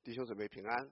弟兄姊妹平安。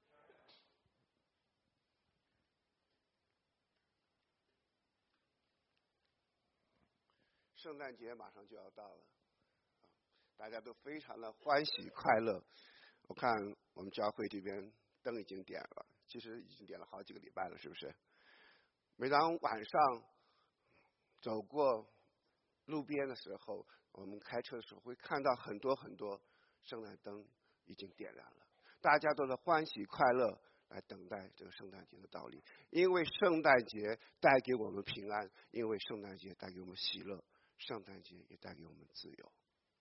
圣诞节马上就要到了，大家都非常的欢喜快乐。我看我们教会这边灯已经点了，其实已经点了好几个礼拜了，是不是？每当晚上走过路边的时候，我们开车的时候会看到很多很多圣诞灯已经点燃了，大家都在欢喜快乐来等待这个圣诞节的到临。因为圣诞节带给我们平安，因为圣诞节带给我们喜乐，圣诞节也带给我们自由。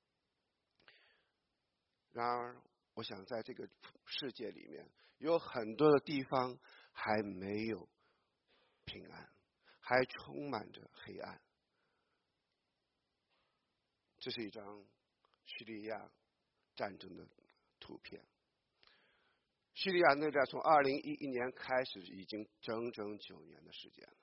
然而我想在这个世界里面有很多的地方还没有平安，还充满着黑暗。这是一张叙利亚战争的图片。叙利亚内战从2011年开始，已经整整9年的时间了。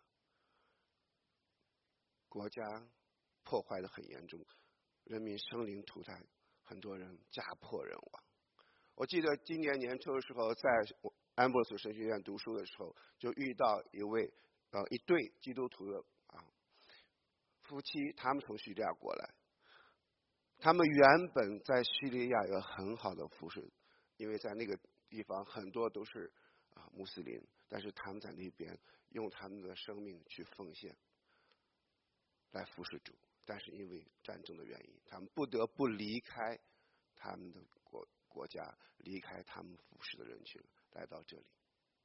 国家破坏得很严重，人民生灵涂炭，很多人家破人亡。我记得今年年初的时候，在安博斯神学院读书的时候，就遇到一对基督徒的夫妻，他们从叙利亚过来。他们原本在叙利亚有很好的服侍，因为在那个地方很多都是穆斯林，但是他们在那边用他们的生命去奉献，来服侍主。但是因为战争的原因，他们不得不离开他们的国家，离开他们服侍的人群，来到这里。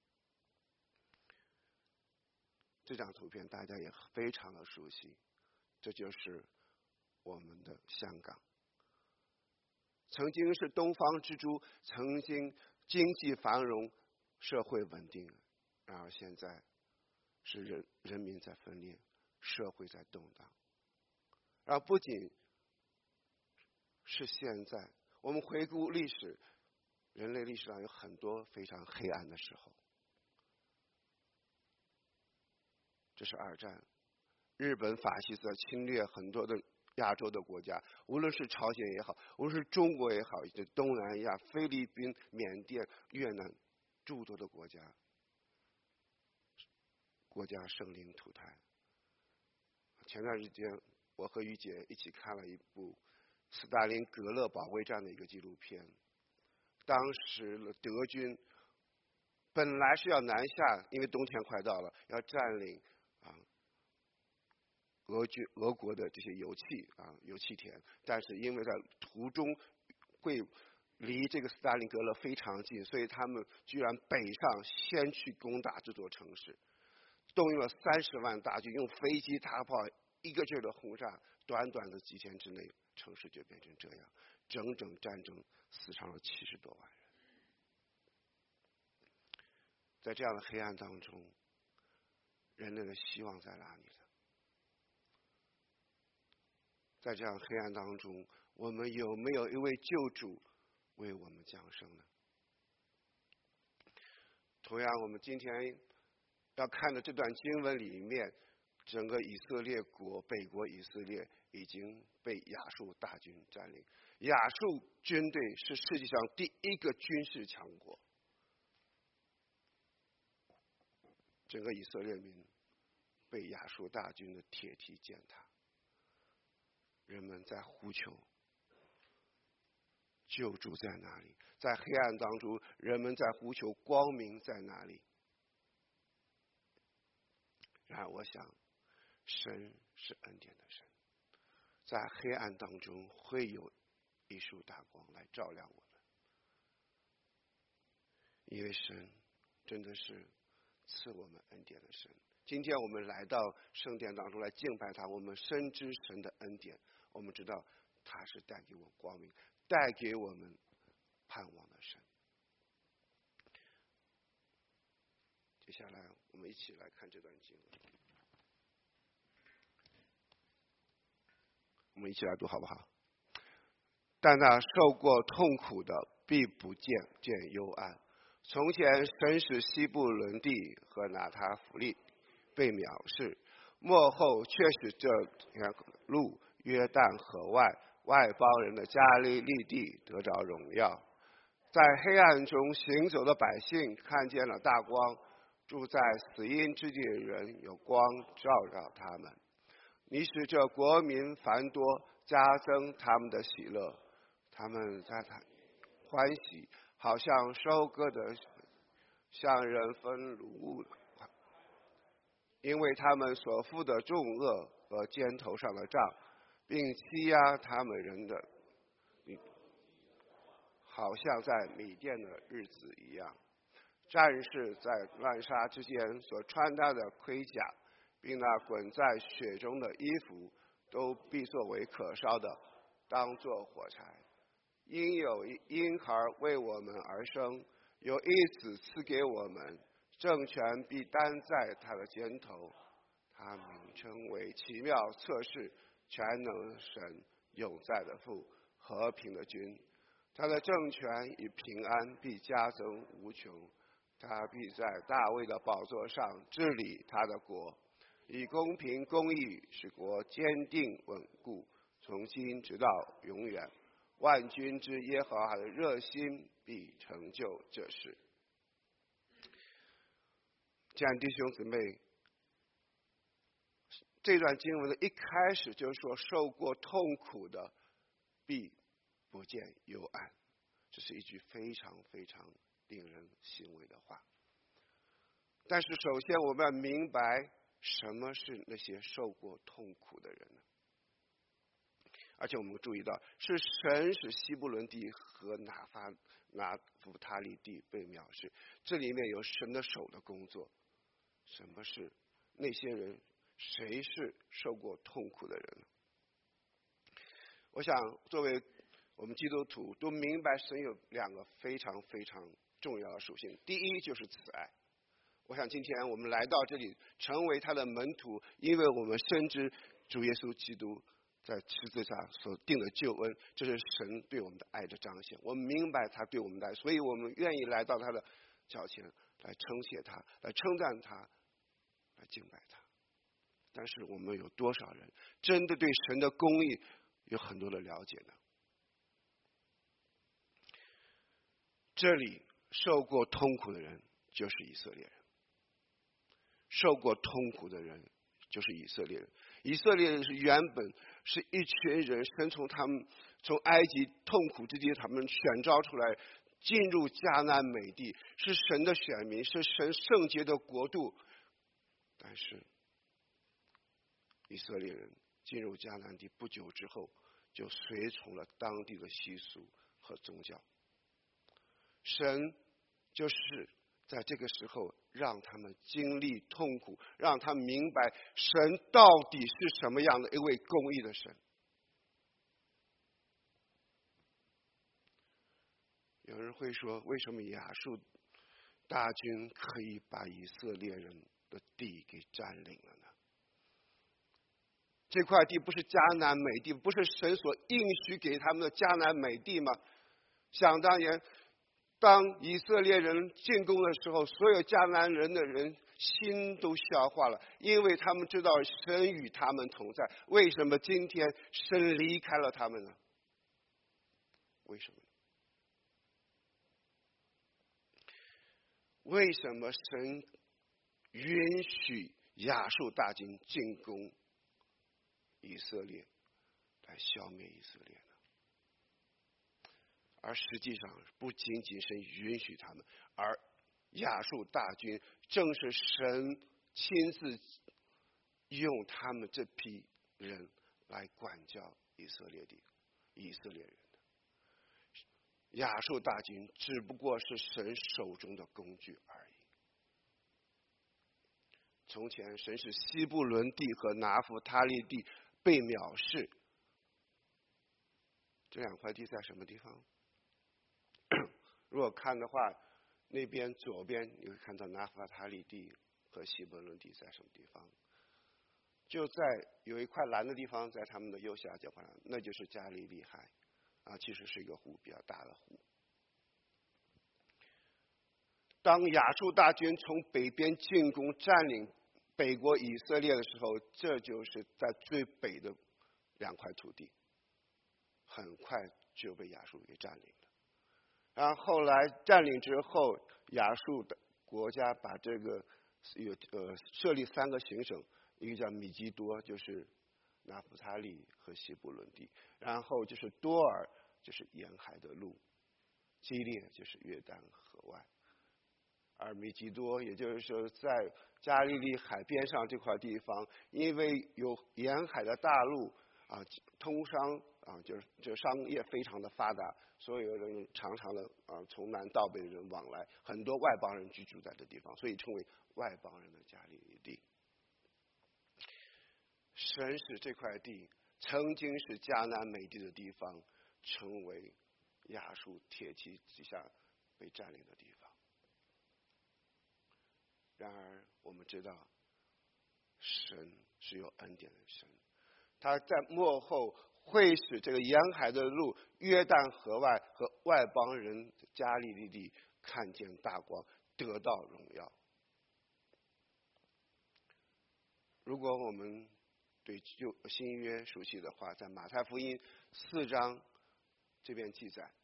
这张图片大家也非常的熟悉，这就是我们的香港。曾经是东方之珠，曾经经济繁荣，社会稳定，然而现在是人民在分裂，社会在动荡。而不仅是现在，我们回顾历史，人类历史上有很多非常黑暗的时候。这是2战，日本法西斯侵略很多的亚洲的国家，无论是朝鲜也好，无论是中国也好，以及东南亚、菲律宾、缅甸、越南诸多的国家生灵涂炭。前段时间我和于姐一起看了一部斯大林格勒保卫战的一个纪录片。当时的德军本来是要南下，因为冬天快到了，要占领俄国的这些油气田，但是因为在途中会离这个斯大林格勒非常近，所以他们居然北上先去攻打这座城市，动用了30万大军，用飞机大炮一个劲儿的轰炸，短短的几天之内，城市就变成这样，整整战争死伤了70多万人。在这样的黑暗当中，人类的希望在哪里呢？在这样黑暗当中，我们有没有一位救主为我们降生呢？同样，我们今天要看的这段经文里面，整个以色列国，北国以色列已经被亚述大军占领。亚述军队是世界上第一个军事强国，整个以色列民被亚述大军的铁蹄践踏。人们在呼求，救主在哪里？在黑暗当中，人们在呼求光明在哪里？然而我想，神是恩典的神，在黑暗当中会有一束大光来照亮我们，因为神真的是赐我们恩典的神。今天我们来到圣殿当中来敬拜他，我们深知神的恩典，我们知道他是带给我们光明，带给我们盼望的神。接下来我们一起来看这段经文，我们一起来读好不好？但那受过痛苦的必不见幽暗。从前神使西布伦地和拿他弗利被藐视，末后却使这条路约旦河外邦人的加利利地得着荣耀。 在黑暗中行走的百姓看见了大光，住在死荫之地的人有光照耀他们。你使这国民繁多，加增他们的喜乐，他们在欢喜，好像收割的向人分掳物，因为他们所负的重恶和肩头上的杖，并欺压他们人的，好像在米甸的日子一样。战士在乱杀之间所穿戴的盔甲，并那滚在血中的衣服，都必作为可烧的，当作火柴。因有婴孩为我们而生，有一子赐给我们，政权必担在他的肩头。他名称为奇妙测试、全能神、永在的父、和平的君。他的政权与平安必加增无穷。他必在大卫的宝座上治理他的国，以公平公义使国坚定稳固，从今直到永远。万军之耶和华的热心必成就这事。亲爱的弟兄姊妹，这段经文的一开始就说受过痛苦的必不见幽暗，这是一句非常非常令人欣慰的话。但是首先我们要明白什么是那些受过痛苦的人呢？而且我们注意到是神使希布伦地和拿弗他利地被藐视，这里面有神的手的工作。什么是那些人？谁是受过痛苦的人呢？我想作为我们基督徒都明白神有两个非常非常重要的属性。第一就是慈爱。我想今天我们来到这里成为他的门徒，因为我们深知主耶稣基督在十字架所定的救恩，这是神对我们的爱的彰显。我们明白他对我们的爱，所以我们愿意来到他的脚前来称谢他，来称赞他，来敬拜他。但是我们有多少人真的对神的公义有很多的了解呢？这里受过痛苦的人就是以色列人，受过痛苦的人就是以色列人。以色列人是原本是一群人，神从埃及痛苦之地他们选召出来，进入迦南美地，是神的选民，是神圣洁的国度。但是以色列人进入迦南地不久之后，就随从了当地的习俗和宗教。神就是在这个时候让他们经历痛苦，让他们明白神到底是什么样的一位公义的神。有人会说，为什么亚述大军可以把以色列人的地给占领了呢？这块地不是迦南美地，不是神所应许给他们的迦南美地吗？想当年当以色列人进攻的时候，所有迦南人的人心都消化了，因为他们知道神与他们同在。为什么今天神离开了他们呢？为什么？为什么神允许亚述大军进攻以色列，来消灭以色列呢？而实际上不仅仅是允许他们，而亚述大军正是神亲自用他们这批人来管教以色列人的。亚述大军只不过是神手中的工具而已。从前神使西布伦地和拿弗他利地被藐视，这两块地在什么地方？如果看的话，那边左边你会看到拿弗他利地和西布伦地在什么地方？就在有一块蓝的地方，在他们的右下角，那就是加利利海啊，其实是一个湖，比较大的湖。当亚述大军从北边进攻占领北国以色列的时候，这就是在最北的两块土地，很快就被亚述给占领了。 然后后来占领之后，亚述的国家把这个设立3个行省，一个叫米基多，就是拿弗他利和西布伦地，然后就是多尔，就是沿海的路，基列就是约旦河外，而米基多也就是说在加利利海边上这块地方，因为有沿海的大路啊，通商啊，就商业非常的发达，所有人常常的从南到北的人往来，很多外邦人居住在这地方，所以称为外邦人的加利利地。神使这块地曾经是迦南美地的地方，成为亚述铁骑之下被占领的地方。然而我们知道，神是有恩典的神，他在末后会使这个沿海的路、约旦河外和外邦人加利利地看见大光，得到荣耀。如果我们对旧新约熟悉的话，在马太福音4章这边记载，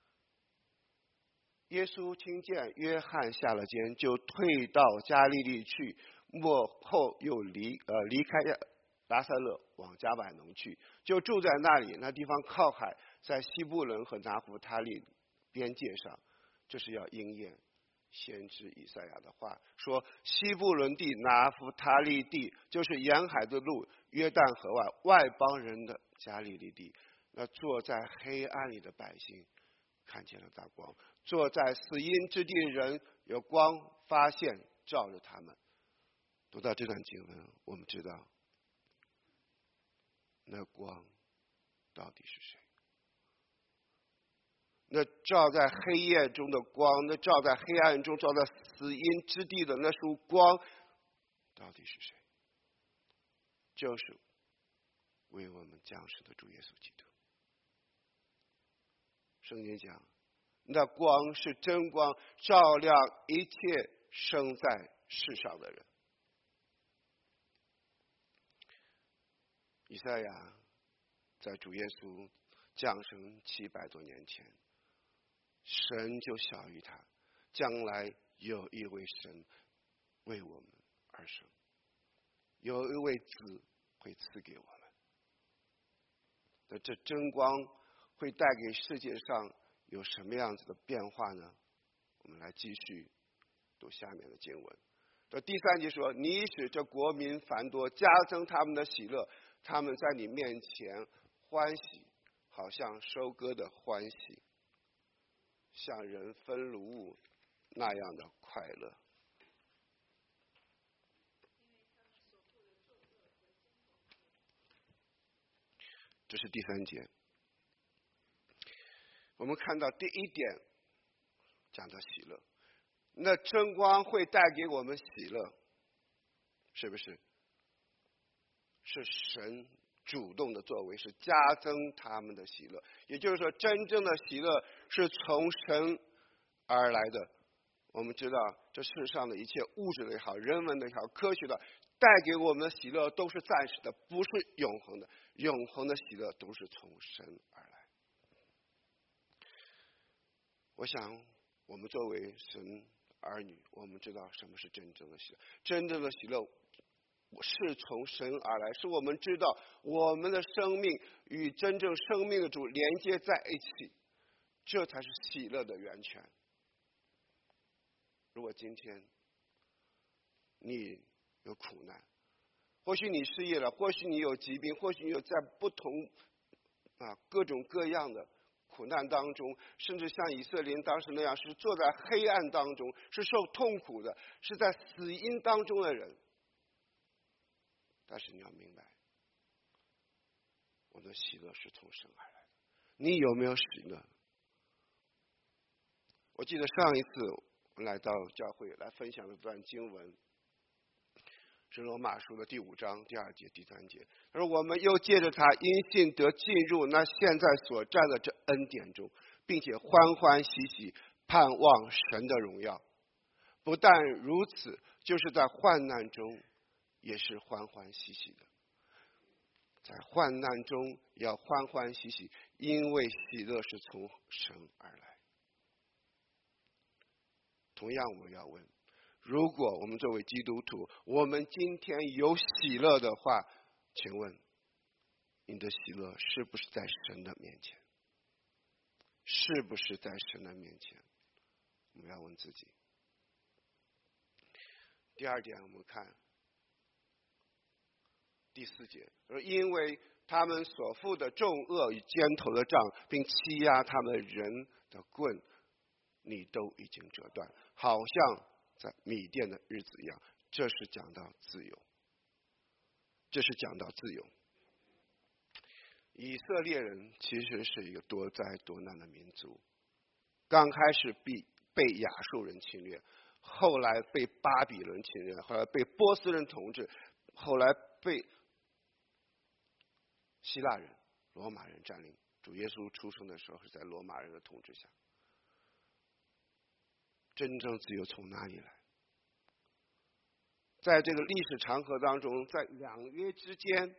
耶稣听见约翰下了监，就退到加利利去，末后又离开拿撒勒往迦百农去，就住在那里。那地方靠海，在西布伦和拿弗他利边界上。这是要应验先知以赛亚的话，说西布伦地、拿弗他利地就是沿海的路，约旦河外外邦人的加利利地。那坐在黑暗里的百姓看见了大光，坐在死荫之地的人有光发现照着他们。读到这段经文，我们知道那光到底是谁？那照在黑夜中的光，那照在黑暗中、照在死荫之地的那束光，到底是谁？就是为我们降世的主耶稣基督。圣经讲，那光是真光，照亮一切生在世上的人。以赛亚在主耶稣降生700多年前，神就晓谕他，将来有一位神为我们而生，有一位子会赐给我们。那这真光会带给世界上有什么样子的变化呢？我们来继续读下面的经文。这第3节说，你使这国民繁多，加增他们的喜乐，他们在你面前欢喜，好像收割的欢喜，像人分掳物那样的快乐。这是第3节。我们看到第1点讲到喜乐，那真光会带给我们喜乐，是不是？是神主动的作为，是加增他们的喜乐。也就是说，真正的喜乐是从神而来的。我们知道，这世上的一切物质的也好，人文的也好，科学的，带给我们的喜乐都是暂时的，不是永恒的。永恒的喜乐都是从神而来。我想，我们作为神儿女，我们知道什么是真正的喜乐。真正的喜乐是从神而来，是我们知道我们的生命与真正生命的主连接在一起，这才是喜乐的源泉。如果今天你有苦难，或许你失业了，或许你有疾病，或许你有在不同各种各样的苦难当中，甚至像以色列当时那样，是坐在黑暗当中，是受痛苦的，是在死荫当中的人。但是你要明白，我的喜乐是从神而来的。你有没有喜乐？我记得上一次我来到教会来分享的这段经文，是罗马书的第5章第2节、第3节。他说：“我们又借着他因信得进入那现在所占的这恩典中，并且欢欢喜喜盼望神的荣耀。不但如此，就是在患难中也是欢欢喜喜的。在患难中要欢欢喜喜，因为喜乐是从神而来。” 同样我要问，如果我们作为基督徒，我们今天有喜乐的话，请问你的喜乐是不是在神的面前？是不是在神的面前？我们要问自己。第二点，我们看第4节，因为他们所负的重恶与肩头的杖，并欺压他们人的棍，你都已经折断，好像在米甸的日子一样。这是讲到自由，这是讲到自由。以色列人其实是一个多灾多难的民族，刚开始被亚述人侵略，后来被巴比伦侵略，后来被波斯人统治，后来被希腊人、罗马人占领。主耶稣出生的时候是在罗马人的统治下。真正自由从哪里来？在这个历史长河当中，在两约之间，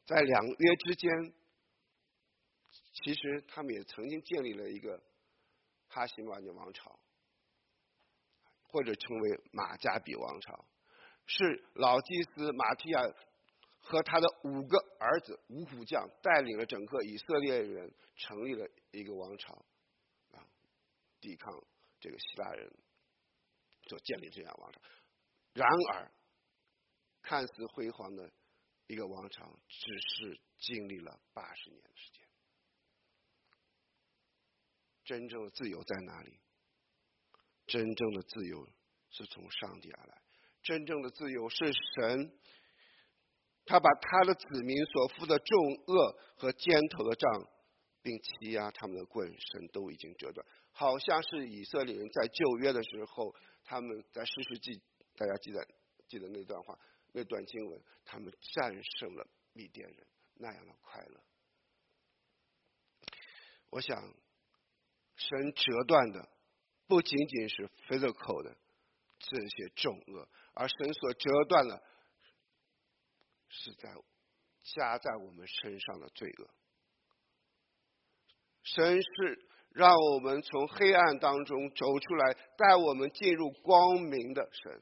其实他们也曾经建立了一个哈希曼的王朝，或者称为马加比王朝，是老祭司马提亚和他的5个儿子五虎将带领了整个以色列人成立了一个王朝，抵抗这个希腊人所建立这样王朝。然而，看似辉煌的一个王朝，只是经历了80年的时间。真正的自由在哪里？真正的自由是从上帝而来，真正的自由是神，他把他的子民所负的重恶和肩头的杖，并欺压他们的棍，神都已经折断。好像是以色列人在旧约的时候，他们在士师记，大家记得那段话，那段经文，他们战胜了米甸人，那样的快乐。我想，神折断的不仅仅是 physical 的这些重恶，而神所折断的是加在我们身上的罪恶。神是让我们从黑暗当中走出来，带我们进入光明的神。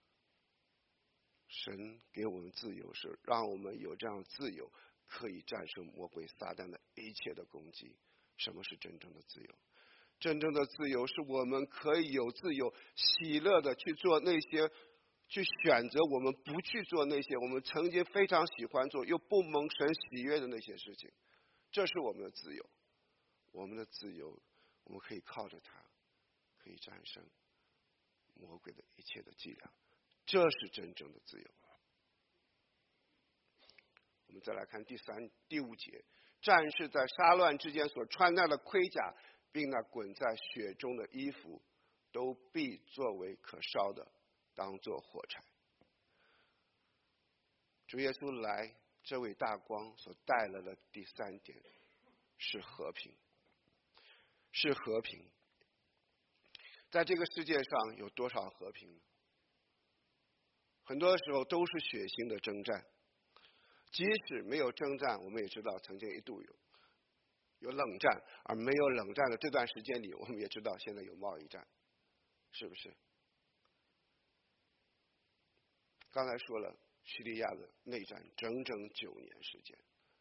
神给我们自由，是让我们有这样的自由，可以战胜魔鬼撒旦的一切的攻击。什么是真正的自由？真正的自由是我们可以有自由，喜乐的去做那些，去选择我们不去做那些我们曾经非常喜欢做又不蒙神喜悦的那些事情。这是我们的自由。我们的自由，我们可以靠着它，可以战胜魔鬼的一切的伎俩。这是真正的自由。我们再来看第5节，战士在杀乱之间所穿戴的盔甲，并那滚在血中的衣服，都必作为可烧的，当作火柴。主耶稣来，这位大光所带来的第3点是和平，是和平。在这个世界上有多少和平呢？很多时候都是血腥的征战。即使没有征战，我们也知道曾经一度有冷战，而没有冷战的这段时间里，我们也知道现在有贸易战，是不是？刚才说了，叙利亚的内战整整9年时间，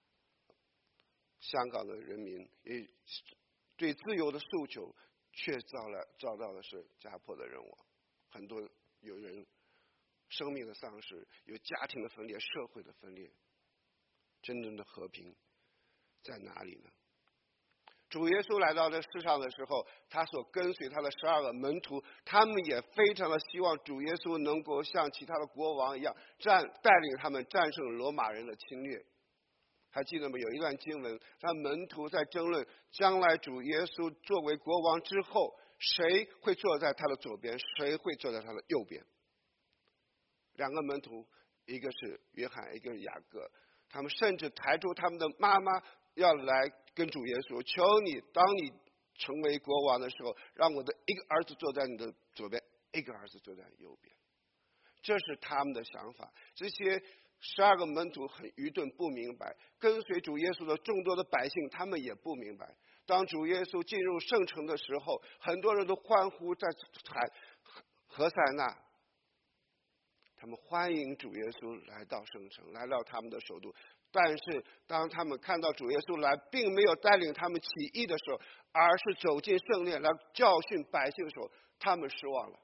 香港的人民也对自由的诉求，却遭到的是家破的人亡，很多有人生命的丧失，有家庭的分裂，社会的分裂。真正的和平在哪里呢？主耶稣来到这世上的时候，他所跟随他的12个门徒，他们也非常的希望主耶稣能够像其他的国王一样，带领他们战胜罗马人的侵略。还记得吗？有一段经文，他门徒在争论将来主耶稣作为国王之后，谁会坐在他的左边，谁会坐在他的右边。2个门徒，一个是约翰，一个是雅各，他们甚至抬出他们的妈妈，要来跟主耶稣求你，当你成为国王的时候，让我的一个儿子坐在你的左边，一个儿子坐在右边。这是他们的想法。这些12个门徒很愚钝，不明白。跟随主耶稣的众多的百姓，他们也不明白。当主耶稣进入圣城的时候，很多人都欢呼，在喊何塞纳，他们欢迎主耶稣来到圣城，来到他们的首都。但是当他们看到主耶稣来，并没有带领他们起义的时候，而是走进圣殿来教训百姓的时候，他们失望了，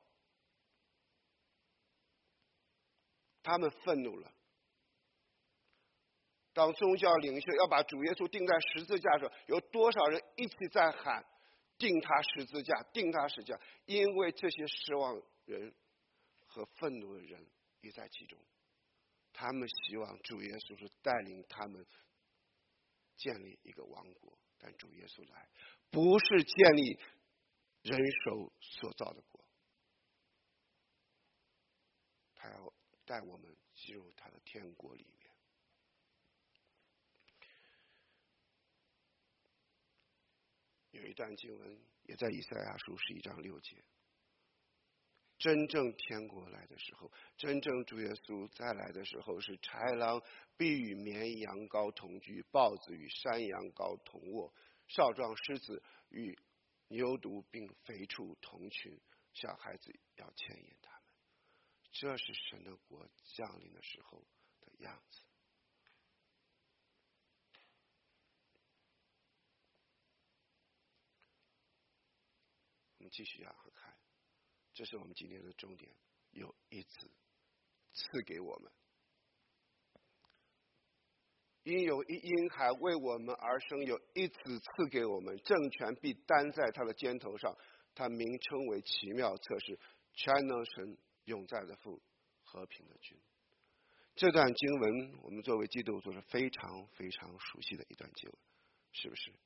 他们愤怒了。当宗教领袖要把主耶稣钉在十字架的时候，有多少人一起在喊钉他十字架，钉他十字架？因为这些失望人和愤怒的人也在其中，他们希望主耶稣是带领他们建立一个王国，但主耶稣来不是建立人手所造的国，他要带我们进入他的天国里面。有一段经文也在以赛亚书11章6节，真正天国来的时候，真正主耶稣再来的时候，是豺狼必与绵羊羔同居，豹子与山羊羔同卧，少壮狮子与牛犊并肥畜同群，小孩子要牵引他们。这是神的国降临的时候的样子。我们继续往下看，这是我们今天的重点，有一子赐给我们，因有一婴孩为我们而生，有一子赐给我们，政权必担在他的肩头上，他名称为奇妙策士，全能神，永在的父，和平的君。这段经文我们作为基督徒是非常非常熟悉的一段经文，是不是？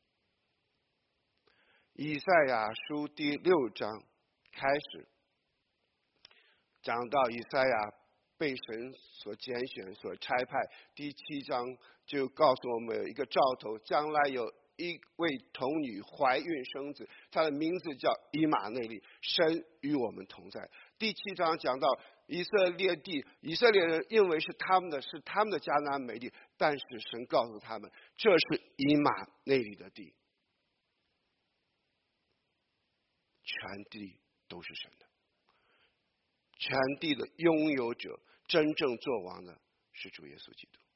以赛亚书第6章开始讲到以赛亚被神所拣选所差派，第7章就告诉我们有一个兆头，将来有一位童女怀孕生子，她的名字叫以马内利，神与我们同在。第7章讲到以色列地，以色列人认为是他们的迦南美地，但是神告诉他们，这是以马内利的地，全地都是神的，全地的拥有者，真正作王的是主耶稣基督。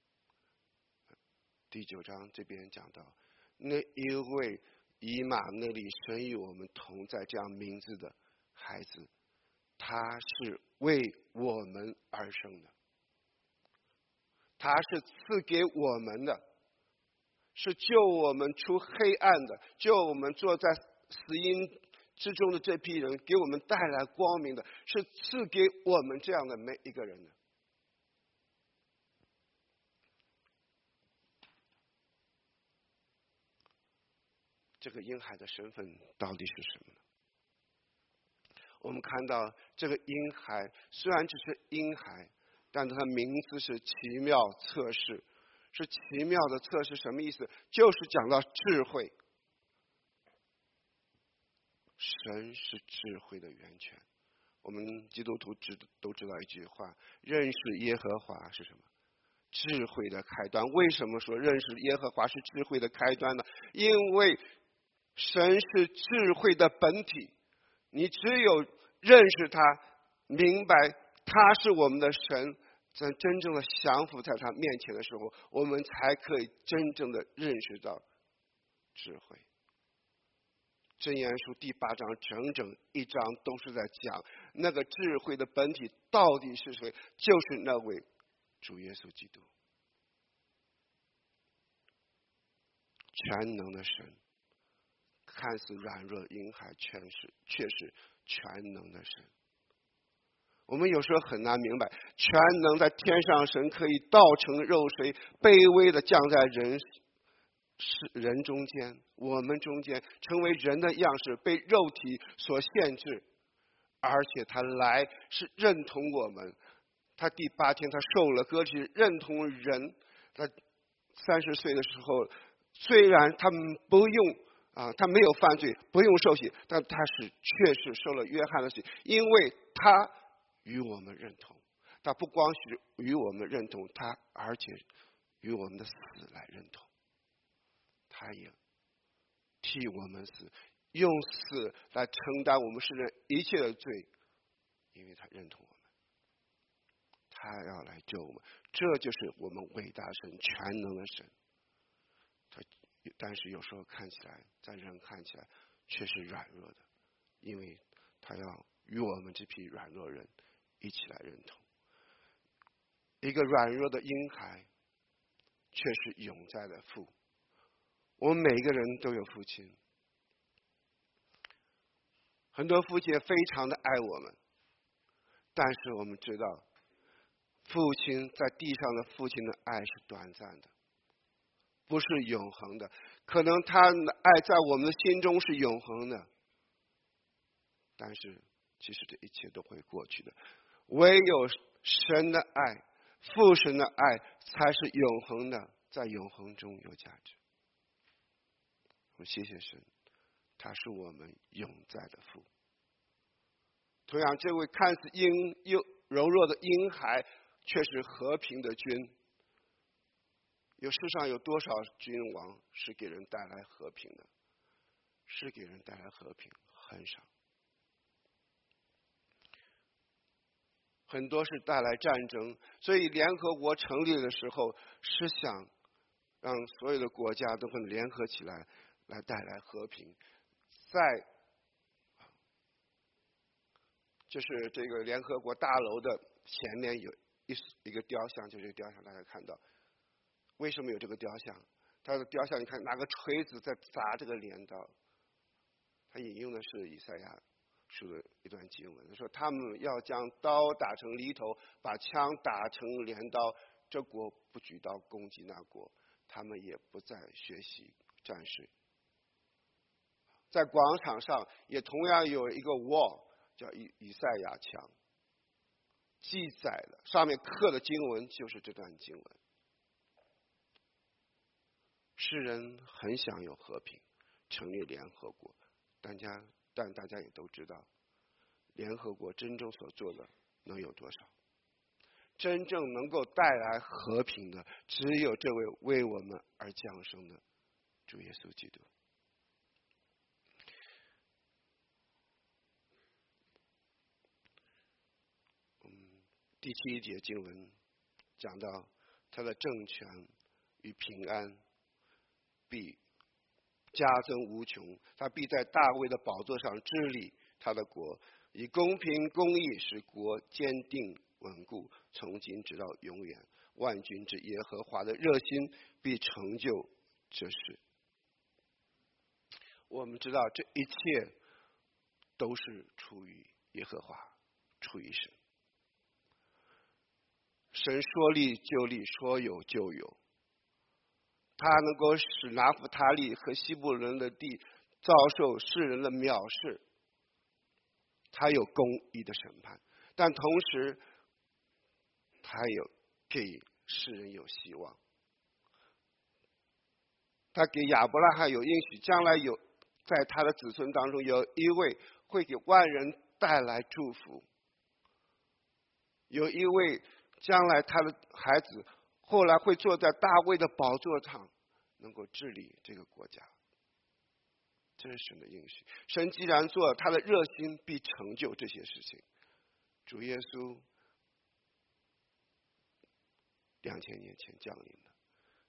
第9章这边讲到，那一位以马内利，神与我们同在这样名字的孩子，他是为我们而生的，他是赐给我们的，是救我们出黑暗的，救我们坐在死荫之中的这批人，给我们带来光明的，是赐给我们这样的每一个人的。这个婴孩的身份到底是什么呢？我们看到这个婴孩虽然只是婴孩，但他的名字是奇妙测试，是奇妙的测试。什么意思？就是讲到智慧，神是智慧的源泉。我们基督徒都知道一句话，认识耶和华是什么？智慧的开端。为什么说认识耶和华是智慧的开端呢？因为神是智慧的本体，你只有认识他，明白他是我们的神，在真正的降服在他面前的时候，我们才可以真正的认识到智慧。箴言书第8章整整一章都是在讲那个智慧的本体到底是谁，就是那位主耶稣基督，全能的神，看似软弱婴孩，却是全能的神。我们有时候很难明白，全能在天上神可以道成肉身，卑微的降在人中间，我们中间，成为人的样式，被肉体所限制，而且他来是认同我们。他第8天他受了割礼，认同人。他30岁的时候，虽然他不用他没有犯罪，不用受洗，但他确实受了约翰的洗，因为他与我们认同。他不光是与我们认同，他而且与我们的死来认同。他也替我们死，用死来承担我们世人一切的罪， 因为他认同我们，他要来救我们，这就是我们伟大神、全能的神。但是有时候看起来，在人看起来却是软弱的，因为他要与我们这批软弱人一起来认同。一个软弱的婴孩，却是永在的父。我们每一个人都有父亲，很多父亲也非常的爱我们，但是我们知道，父亲在地上的父亲的爱是短暂的，不是永恒的。可能他的爱在我们的心中是永恒的，但是其实这一切都会过去的。唯有神的爱，父神的爱才是永恒的，在永恒中有价值。我谢谢神，他是我们永在的父。同样，这位看似又柔弱的婴孩，却是和平的君。世上有多少君王是给人带来和平的？是给人带来和平很少，很多是带来战争。所以联合国成立的时候，是想让所有的国家都会联合起来，来带来和平。就是这个联合国大楼的前面有一个雕像，就这个雕像大家看到。为什么有这个雕像？他的雕像，你看拿个锤子在砸这个镰刀。他引用的是以赛亚书的一段经文，他说他们要将刀打成犁头，把枪打成镰刀，这国不举刀攻击那国，他们也不再学习战士。在广场上也同样有一个 wall 叫以赛亚墙，记载的上面刻的经文就是这段经文。世人很想有和平，成立联合国，但大家也都知道，联合国真正所做的能有多少？真正能够带来和平的，只有这位为我们而降生的主耶稣基督。第7节经文讲到，他的政权与平安必加增无穷，他必在大卫的宝座上治理他的国，以公平公义使国坚定稳固，从今直到永远。万军之耶和华的热心必成就这事。我们知道这一切都是出于耶和华，出于神。神说立就立，说有就有。他能够使拿弗他利和西布伦的地遭受世人的藐视，他有公义的审判，但同时他有给世人有希望。他给亚伯拉罕有应许，将来有在他的子孙当中有一位会给万人带来祝福，有一位将来他的孩子后来会坐在大卫的宝座上，能够治理这个国家。这是神的应许。神既然做，他的热心必成就这些事情。主耶稣2000年前降临了，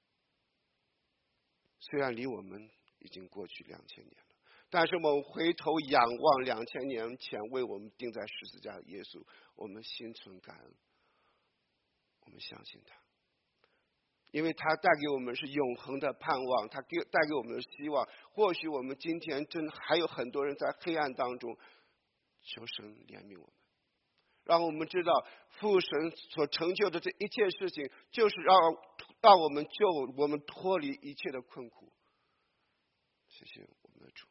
虽然离我们已经过去2000年了，但是我们回头仰望2000年前为我们钉在十字架的耶稣，我们心存感恩，我们相信他，因为他带给我们是永恒的盼望，他带给我们的希望。或许我们今天真还有很多人在黑暗当中，求神怜悯我们，让我们知道父神所成就的这一切事情，就是让我们救我们脱离一切的困苦。谢谢我们的主，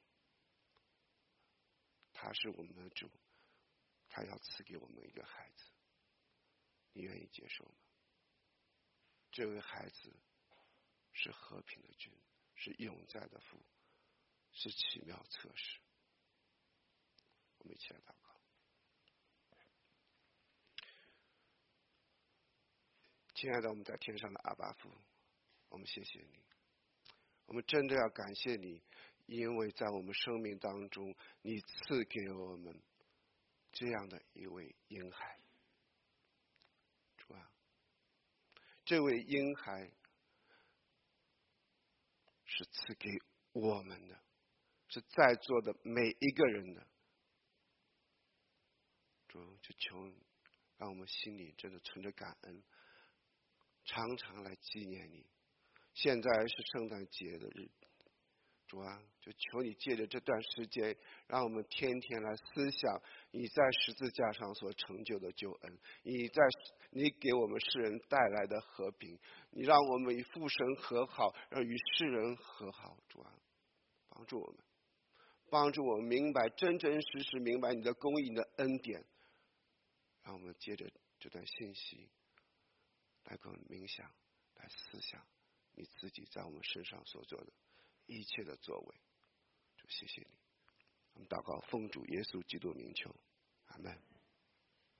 他是我们的主，他要赐给我们一个孩子，你愿意接受吗？这位孩子是和平的君，是永在的父，是奇妙测试。我们一起来祷告。亲爱的，我们在天上的阿爸父，我们谢谢你，我们真的要感谢你，因为在我们生命当中，你赐给我们这样的一位婴孩。主啊，这位婴孩是赐给我们的，是在座的每一个人的。主，就求你让我们心里真的存着感恩，常常来纪念你。现在是圣诞节的日子，主啊，就求你借着这段时间，让我们天天来思想你在十字架上所成就的救恩，你给我们世人带来的和平，你让我们与父神和好，让与世人和好。主啊，帮助我们，帮助我们明白真真实实明白你的公义、你的恩典，让我们借着这段信息来跟冥想，来思想你自己在我们身上所做的一切的作为。主，谢谢你。我们祷告，奉主耶稣基督名求，阿们。